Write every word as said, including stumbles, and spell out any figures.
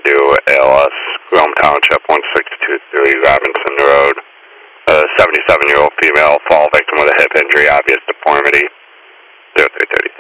do L S, Rome Township, one six two three Robinson Road. A seventy-seven-year-old female fall victim with a hip injury, obvious deformity, zero three thirty.